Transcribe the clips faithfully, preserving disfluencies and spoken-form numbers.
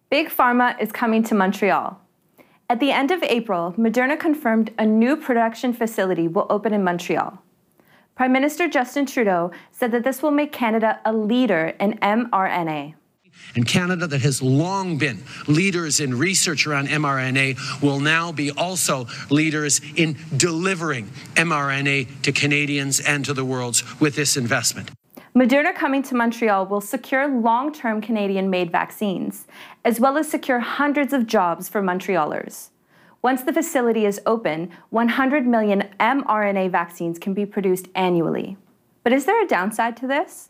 Big Pharma is coming to Montreal. At the end of April, Moderna confirmed a new production facility will open in Montreal. Prime Minister Justin Trudeau said that this will make Canada a leader in mRNA. And Canada, that has long been leaders in research around mRNA, will now be also leaders in delivering mRNA to Canadians and to the world with this investment. Moderna coming to Montreal will secure long-term Canadian-made vaccines, as well as secure hundreds of jobs for Montrealers. Once the facility is open, one hundred million mRNA vaccines can be produced annually. But is there a downside to this?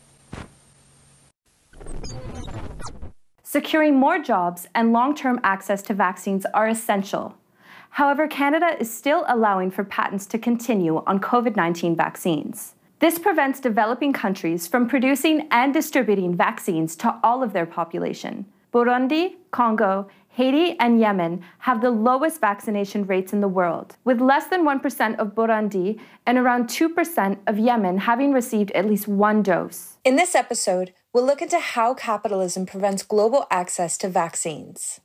Securing more jobs and long-term access to vaccines are essential. However, Canada is still allowing for patents to continue on COVID nineteen vaccines. This prevents developing countries from producing and distributing vaccines to all of their population. Burundi, Congo, Haiti, and Yemen have the lowest vaccination rates in the world, with less than one percent of Burundi and around two percent of Yemen having received at least one dose. In this episode, we'll look into how capitalism prevents global access to vaccines.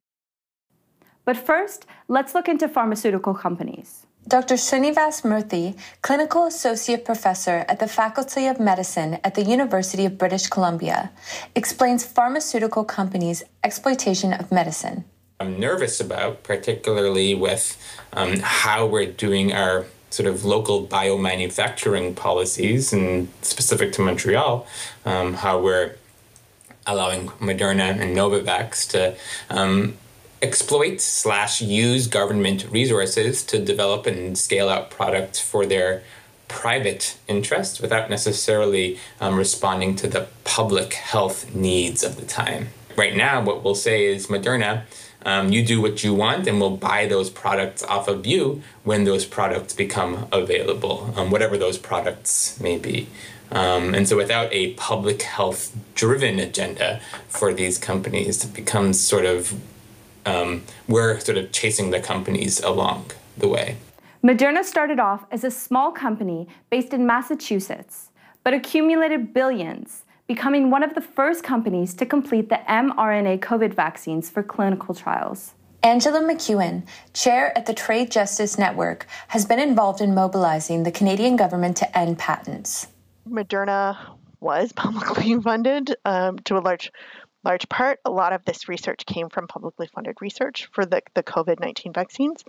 But first, let's look into pharmaceutical companies. Doctor Srinivas Murthy, Clinical Associate Professor at the Faculty of Medicine at the University of British Columbia, explains pharmaceutical companies' exploitation of medicine. I'm nervous about, particularly with um, how we're doing our sort of local biomanufacturing policies, and specific to Montreal, um, how we're allowing Moderna and Novavax to um, exploit slash use government resources to develop and scale out products for their private interests without necessarily um, responding to the public health needs of the time. Right now, what we'll say is, Moderna, um, you do what you want and we'll buy those products off of you when those products become available, um, whatever those products may be. Um, and so without a public health driven agenda for these companies, it becomes sort of Um, we're sort of chasing the companies along the way. Moderna started off as a small company based in Massachusetts, but accumulated billions, becoming one of the first companies to complete the mRNA COVID vaccines for clinical trials. Angela McEwen, chair at the Trade Justice Network, has been involved in mobilizing the Canadian government to end patents. Moderna was publicly funded um, to a large large part. A lot of this research came from publicly funded research for the, the COVID nineteen vaccines.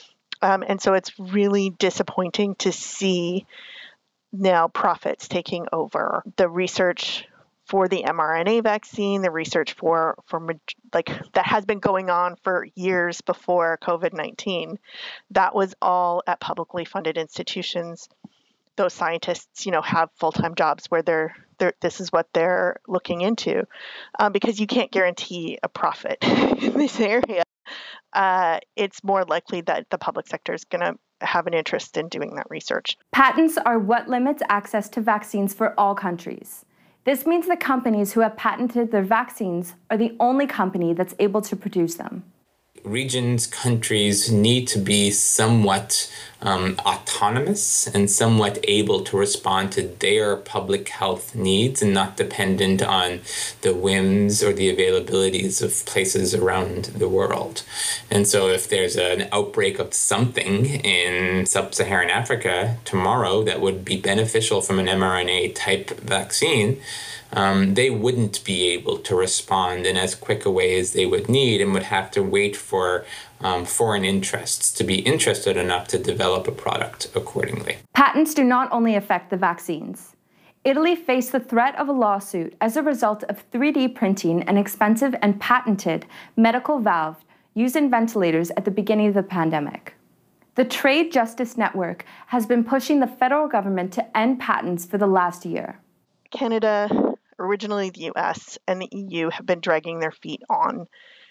Um, and so it's really disappointing to see now profits taking over the research for the mRNA vaccine, the research for, for like that has been going on for years before COVID nineteen. That was all at publicly funded institutions. Those scientists, you know, have full-time jobs where they're, they're this is what they're looking into, um, because you can't guarantee a profit in this area. Uh, it's more likely that the public sector is going to have an interest in doing that research. Patents are what limits access to vaccines for all countries. This means the companies who have patented their vaccines are the only company that's able to produce them. Regions, countries need to be somewhat um, autonomous and somewhat able to respond to their public health needs and not dependent on the whims or the availabilities of places around the world. And so if there's an outbreak of something in sub-Saharan Africa tomorrow that would be beneficial from an mRNA type vaccine, Um, they wouldn't be able to respond in as quick a way as they would need and would have to wait for um, foreign interests to be interested enough to develop a product accordingly. Patents do not only affect the vaccines. Italy faced the threat of a lawsuit as a result of three D printing an expensive and patented medical valve used in ventilators at the beginning of the pandemic. The Trade Justice Network has been pushing the federal government to end patents for the last year. Canada, originally the U S, and the E U have been dragging their feet on,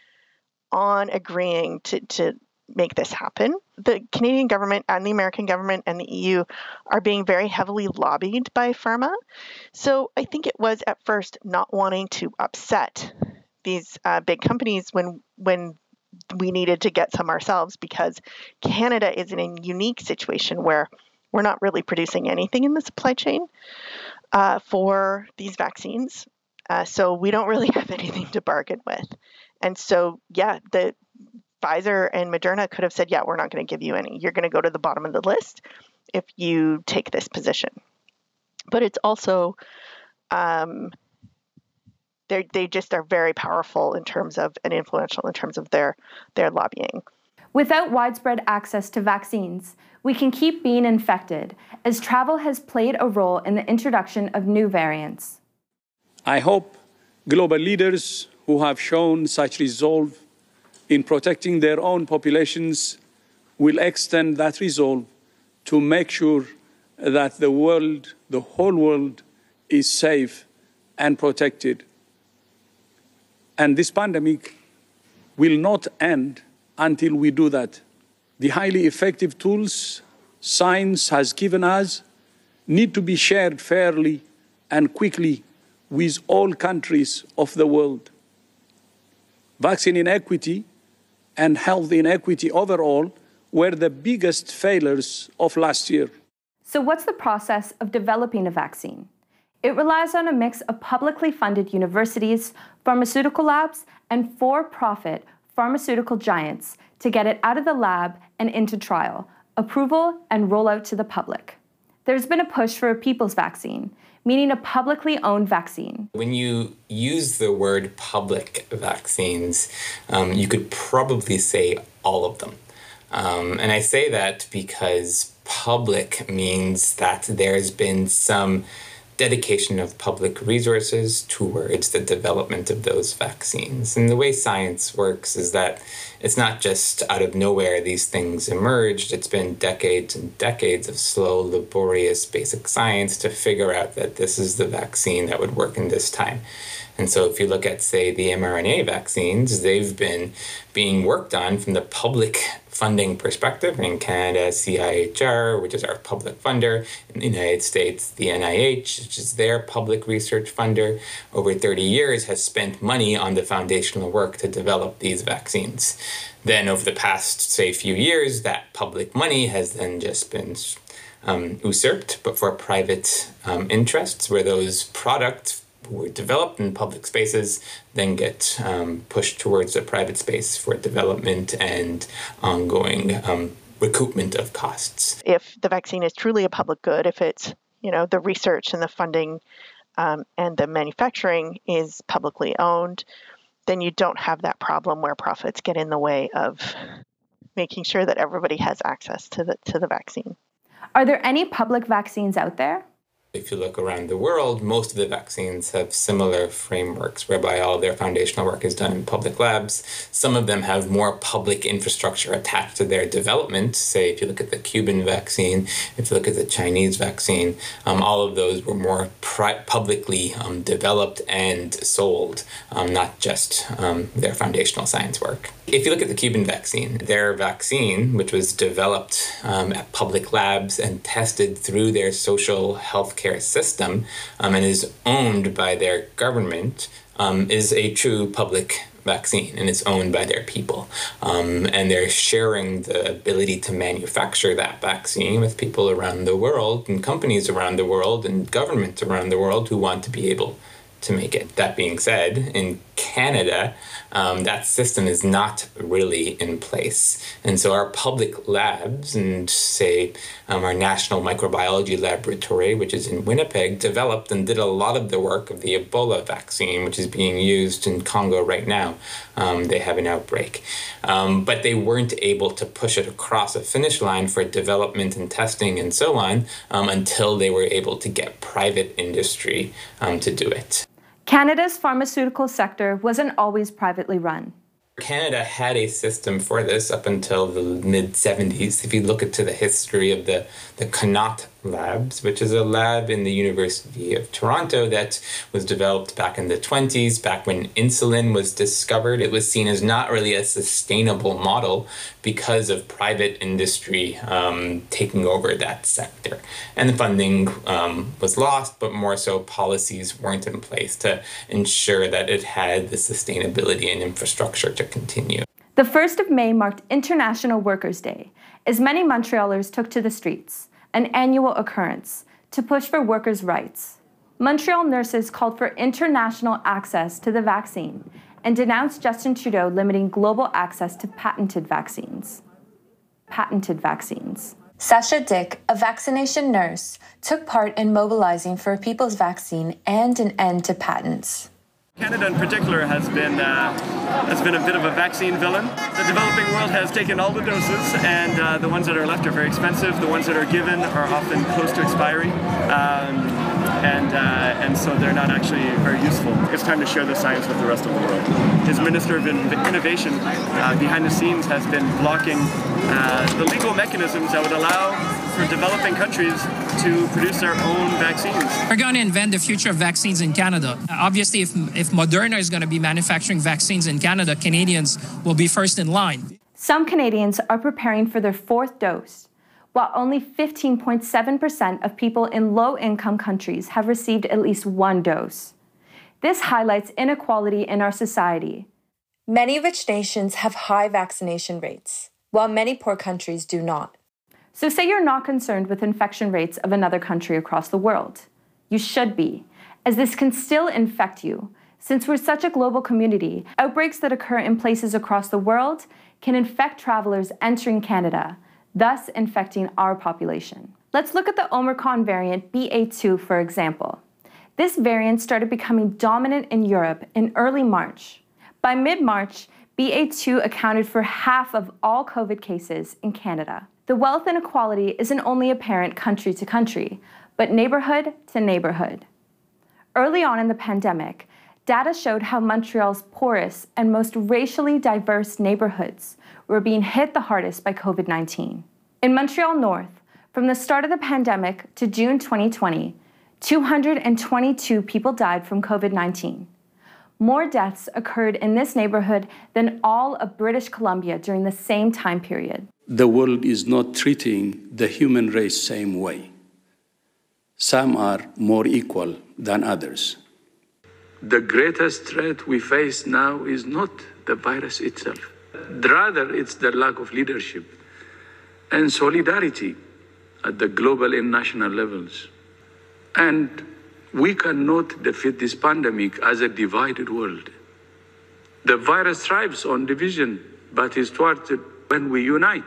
on agreeing to, to make this happen. The Canadian government and the American government and the E U are being very heavily lobbied by pharma. So I think it was at first not wanting to upset these uh, big companies when when we needed to get some ourselves, because Canada is in a unique situation where we're not really producing anything in the supply chain uh, for these vaccines. Uh, so we don't really have anything to bargain with. And so, yeah, the Pfizer and Moderna could have said, yeah, we're not going to give you any. You're going to go to the bottom of the list if you take this position. But it's also, um, they just are very powerful in terms of, and influential in terms of their, their lobbying. Without widespread access to vaccines, we can keep being infected, as travel has played a role in the introduction of new variants. I hope global leaders who have shown such resolve in protecting their own populations will extend that resolve to make sure that the world, the whole world, is safe and protected. And this pandemic will not end until we do that. The highly effective tools science has given us need to be shared fairly and quickly with all countries of the world. Vaccine inequity and health inequity overall were the biggest failures of last year. So what's the process of developing a vaccine? It relies on a mix of publicly funded universities, pharmaceutical labs, and for-profit pharmaceutical giants to get it out of the lab and into trial, approval, and rollout to the public. There's been a push for a people's vaccine, meaning a publicly owned vaccine. When you use the word public vaccines, um, you could probably say all of them. Um, and I say that because public means that there's been some dedication of public resources towards the development of those vaccines. And the way science works is that it's not just out of nowhere these things emerged. It's been decades and decades of slow, laborious basic science to figure out that this is the vaccine that would work in this time. And so if you look at, say, the mRNA vaccines, they've been being worked on from the public funding perspective. In Canada, C I H R, which is our public funder. In the United States, the N I H, which is their public research funder, over thirty years has spent money on the foundational work to develop these vaccines. Then over the past, say, few years, that public money has then just been um, usurped, but for private um, interests, where those products were developed in public spaces then get um, pushed towards the private space for development and ongoing um, recoupment of costs. If the vaccine is truly a public good, if it's, you know, the research and the funding um, and the manufacturing is publicly owned, then you don't have that problem where profits get in the way of making sure that everybody has access to the to the vaccine. Are there any public vaccines out there? If you look around the world, most of the vaccines have similar frameworks whereby all their foundational work is done in public labs. Some of them have more public infrastructure attached to their development. Say, if you look at the Cuban vaccine, if you look at the Chinese vaccine, um, all of those were more pri- publicly um, developed and sold, um, not just um, their foundational science work. If you look at the Cuban vaccine, their vaccine, which was developed um, at public labs and tested through their social health care system um, and is owned by their government, um, is a true public vaccine, and it's owned by their people. Um, and they're sharing the ability to manufacture that vaccine with people around the world and companies around the world and governments around the world who want to be able to make it. That being said, in Canada, um, that system is not really in place. And so our public labs and, say, um, our National Microbiology Laboratory, which is in Winnipeg, developed and did a lot of the work of the Ebola vaccine, which is being used in Congo right now. Um, they have an outbreak. Um, but they weren't able to push it across a finish line for development and testing and so on um, until they were able to get private industry um, to do it. Canada's pharmaceutical sector wasn't always privately run. Canada had a system for this up until the mid seventies. If you look into the history of the, the Connaught Labs, which is a lab in the University of Toronto that was developed back in the twenties, back when insulin was discovered, it was seen as not really a sustainable model because of private industry um, taking over that sector. And the funding um, was lost, but more so policies weren't in place to ensure that it had the sustainability and infrastructure to continue. The first of May marked International Workers' Day, as many Montrealers took to the streets, an annual occurrence, to push for workers' rights. Montreal nurses called for international access to the vaccine and denounced Justin Trudeau limiting global access to patented vaccines. Patented vaccines. Sasha Dick, a vaccination nurse, took part in mobilizing for a people's vaccine and an end to patents. Canada in particular has been uh, has been a bit of a vaccine villain. The developing world has taken all the doses, and uh, the ones that are left are very expensive. The ones that are given are often close to expiry, um, and uh, and so they're not actually very useful. It's time to share the science with the rest of the world. His Minister of Innovation, uh, behind the scenes, has been blocking uh, the legal mechanisms that would allow for developing countries to produce their own vaccines. We're going to invent the future of vaccines in Canada. Obviously, if, if Moderna is going to be manufacturing vaccines in Canada, Canadians will be first in line. Some Canadians are preparing for their fourth dose, while only fifteen point seven percent of people in low-income countries have received at least one dose. This highlights inequality in our society. Many rich nations have high vaccination rates, while many poor countries do not. So say you're not concerned with infection rates of another country across the world. You should be, as this can still infect you. Since we're such a global community, outbreaks that occur in places across the world can infect travelers entering Canada, thus infecting our population. Let's look at the Omicron variant B A two, for example. This variant started becoming dominant in Europe in early March. By mid-March, B A two accounted for half of all COVID cases in Canada. The wealth inequality isn't only apparent country to country, but neighborhood to neighborhood. Early on in the pandemic, data showed how Montreal's poorest and most racially diverse neighborhoods were being hit the hardest by COVID nineteen. In Montreal North, from the start of the pandemic to June twenty twenty, two hundred twenty-two people died from COVID nineteen. More deaths occurred in this neighborhood than all of British Columbia during the same time period. The world is not treating the human race same way. Some are more equal than others. The greatest threat we face now is not the virus itself. Rather, it's the lack of leadership and solidarity at the global and national levels. And we cannot defeat this pandemic as a divided world. The virus thrives on division, but is thwarted when we unite.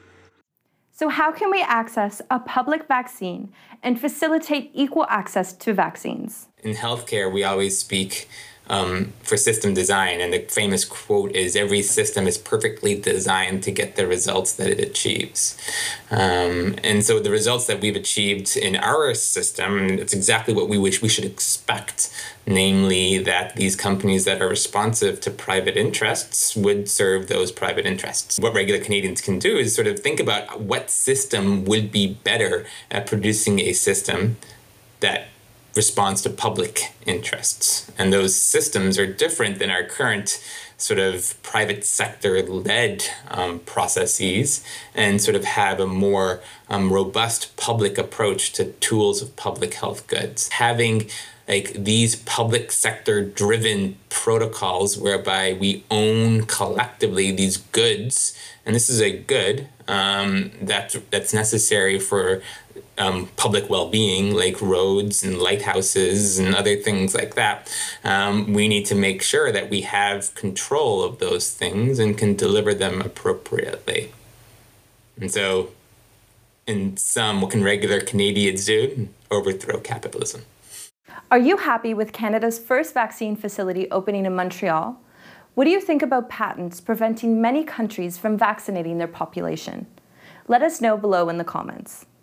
So how can we access a public vaccine and facilitate equal access to vaccines? In healthcare, we always speak um, for system design, and the famous quote is, every system is perfectly designed to get the results that it achieves. Um, and so the results that we've achieved in our system, it's exactly what we wish we should expect, namely that these companies that are responsive to private interests would serve those private interests. What regular Canadians can do is sort of think about what system would be better at producing a system that responds to public interests. And those systems are different than our current sort of private sector-led um, processes, and sort of have a more um, robust public approach to tools of public health goods. Having like these public sector-driven protocols whereby we own collectively these goods, and this is a good um, that, that's necessary for Um, public well-being, like roads and lighthouses and other things like that. Um, we need to make sure that we have control of those things and can deliver them appropriately. And so, in sum, what can regular Canadians do? Overthrow capitalism. Are you happy with Canada's first vaccine facility opening in Montreal? What do you think about patents preventing many countries from vaccinating their population? Let us know below in the comments.